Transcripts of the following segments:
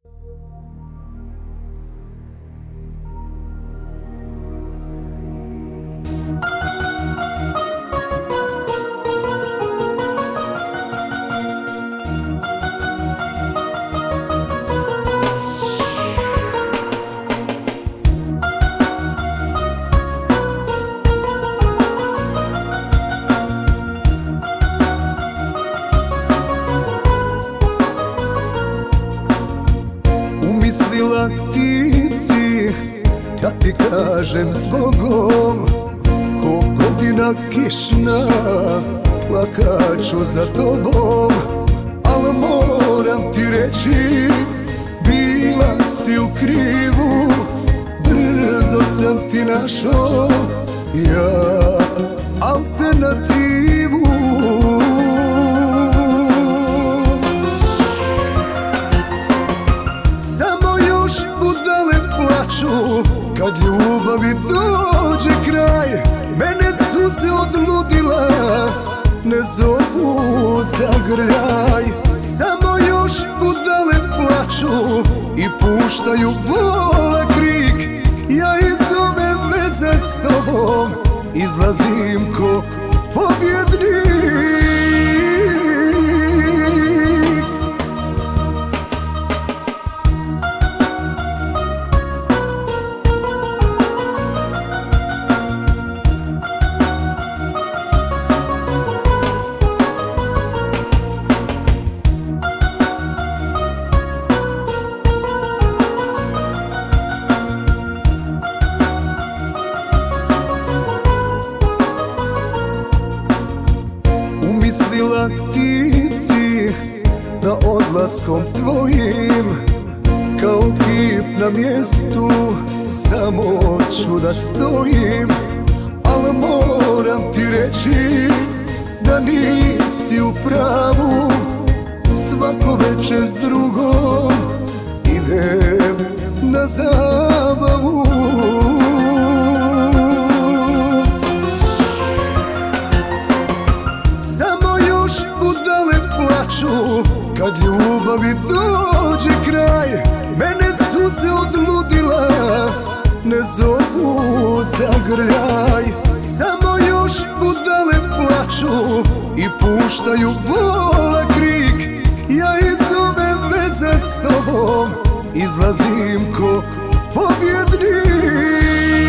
Umislila ti si, kad ti kažem zbogom, ko godina kišna, plakaću za tobom. Al moram ti reći, bila si u krivu, brzo sam ti našao ja alternativu. Kad ljubavi dođe kraj, mene suze od ludila ne zovu zagrljaj. Samo još budale plaču i puštaju bola krik. Ja iz ove veze s tobom izlazim ko pobjednik. Mislila ti si da odlaskom tvojim kao kip na mjestu samo ću da stojim. Al moram ti reći da nisi u pravu, svako večer s drugom idem na zabavu. Kad ljubavi dođe kraj, mene suze od ludila ne zovu zagrljaj. Samo još budale plaču i puštaju bola krik. Ja iz ove veze s tobom izlazim ko pobjednik.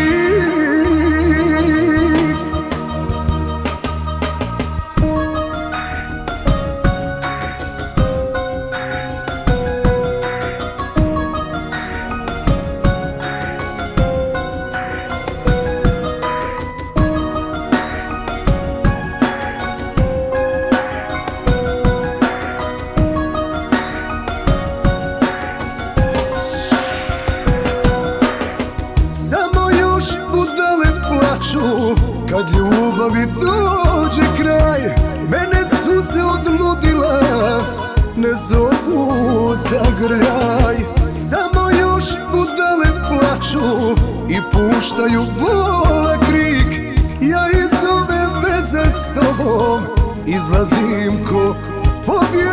Kad ljubavi dođe kraj, mene suze od ludila ne zovu zagrljaj. Samo još budale plaču i puštaju bola krik. Ja iz ove veze s tobom izlazim ko pobjednik.